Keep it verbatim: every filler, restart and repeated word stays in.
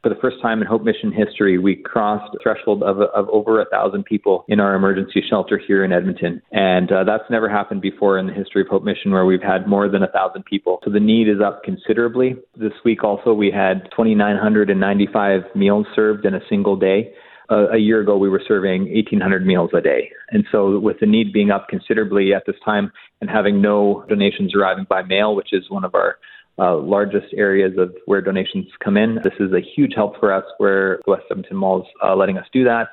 For the first time in Hope Mission history, we crossed the threshold of, of over a thousand people in our emergency shelter here in Edmonton. And uh, that's never happened before in the history of Hope Mission, where we've had more than a thousand people. So the need is up considerably. This week also, we had two thousand nine hundred ninety-five meals served in a single day. Uh, a year ago, we were serving eighteen hundred meals a day. And so with the need being up considerably at this time and having no donations arriving by mail, which is one of our uh, largest areas of where donations come in, this is a huge help for us where the West Edmonton Mall is uh, letting us do that.